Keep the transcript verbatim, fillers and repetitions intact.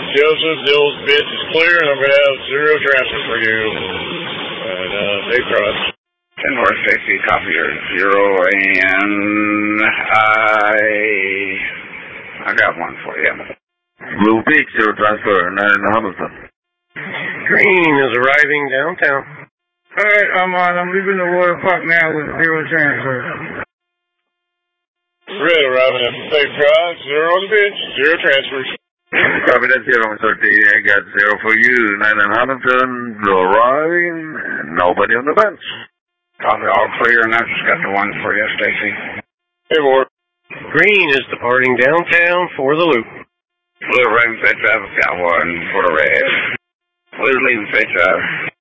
Joseph, Dill's bench is clear, and I'm going to have zero transfer for you. And, uh, Dave Cross. ten four safety, copy your zero, and I, I got one for you. Blue Beach, zero transfer, nine Hamilton. Green is arriving downtown. Alright, I'm on. I'm leaving the water park now with zero transfer. Red arriving at Dave Cross, zero on the bench, zero transfers. Copy that, zero, thirty, I got zero for you, nine Hamilton, blue arriving, nobody on the bench. Copy, all clear, and I've just got the one for you, Stacy. Hey, Ward. Green is departing downtown for the loop. Blue arriving, pitch drive, got one for the red. Blue leaving pitch drive.